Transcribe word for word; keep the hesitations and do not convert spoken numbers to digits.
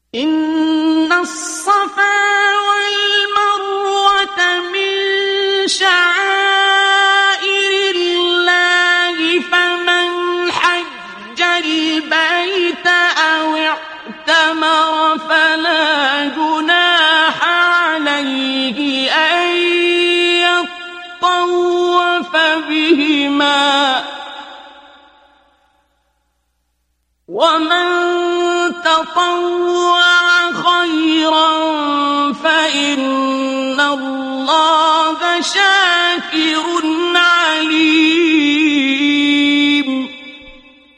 إن الصفا والمروة من شعائر الله فمن حج البيت أو اعتمر فلا جناح عليه أن يطوف بهما ومن تطوع خيرا فإن الله شاكر